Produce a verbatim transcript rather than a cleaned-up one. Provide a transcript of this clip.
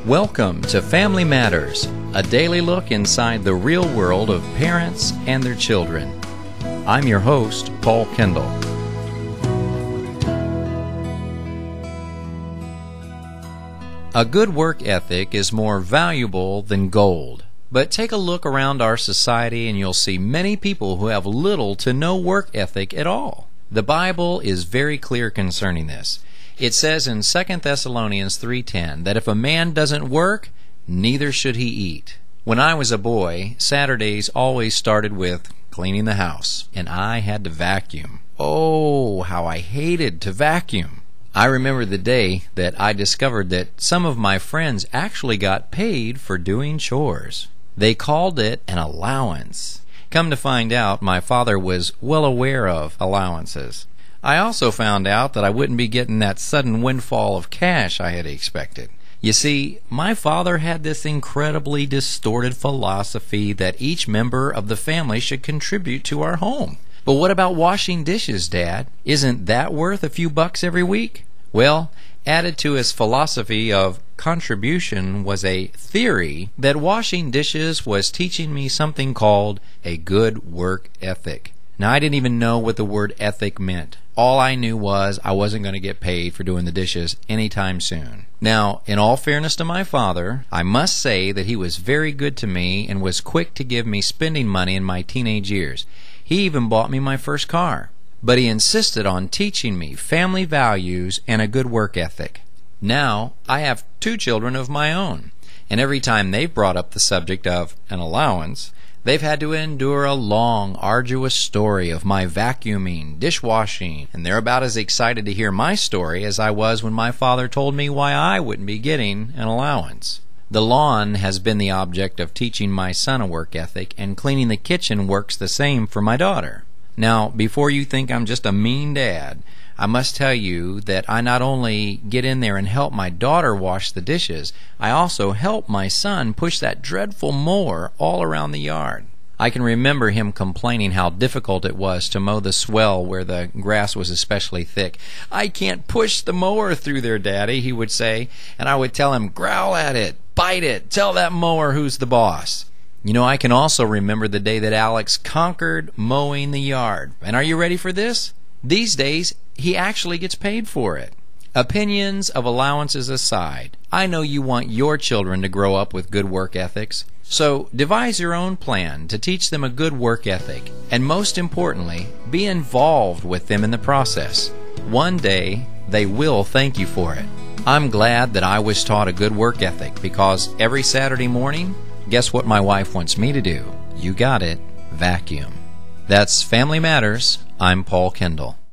Welcome to Family Matters, a daily look inside the real world of parents and their children. I'm your host, Paul Kendall. A good work ethic is more valuable than gold. But take a look around our society and you'll see many people who have little to no work ethic at all. The Bible is very clear concerning this. It says in Second Thessalonians three ten that if a man doesn't work, neither should he eat. When I was a boy, Saturdays always started with cleaning the house, and I had to vacuum. Oh, how I hated to vacuum. I remember the day that I discovered that some of my friends actually got paid for doing chores. They called it an allowance. Come to find out, my father was well aware of allowances. I also found out that I wouldn't be getting that sudden windfall of cash I had expected. You see, my father had this incredibly distorted philosophy that each member of the family should contribute to our home. But what about washing dishes, Dad? Isn't that worth a few bucks every week? Well, added to his philosophy of contribution was a theory that washing dishes was teaching me something called a good work ethic. Now, I didn't even know what the word ethic meant. All I knew was I wasn't going to get paid for doing the dishes anytime soon. Now, in all fairness to my father, I must say that he was very good to me and was quick to give me spending money in my teenage years. He even bought me my first car. But he insisted on teaching me family values and a good work ethic. Now, I have two children of my own, and every time they've brought up the subject of an allowance, they've had to endure a long, arduous story of my vacuuming, dishwashing, and they're about as excited to hear my story as I was when my father told me why I wouldn't be getting an allowance. The lawn has been the object of teaching my son a work ethic, and cleaning the kitchen works the same for my daughter. Now, before you think I'm just a mean dad, I must tell you that I not only get in there and help my daughter wash the dishes, I also help my son push that dreadful mower all around the yard. I can remember him complaining how difficult it was to mow the swell where the grass was especially thick. "I can't push the mower through there, Daddy," he would say, and I would tell him, "Growl at it, bite it, tell that mower who's the boss." You know, I can also remember the day that Alex conquered mowing the yard. And are you ready for this? These days, he actually gets paid for it. Opinions of allowances aside, I know you want your children to grow up with good work ethics. So devise your own plan to teach them a good work ethic. And most importantly, be involved with them in the process. One day, they will thank you for it. I'm glad that I was taught a good work ethic because every Saturday morning, guess what my wife wants me to do? You got it, vacuum. That's Family Matters. I'm Paul Kendall.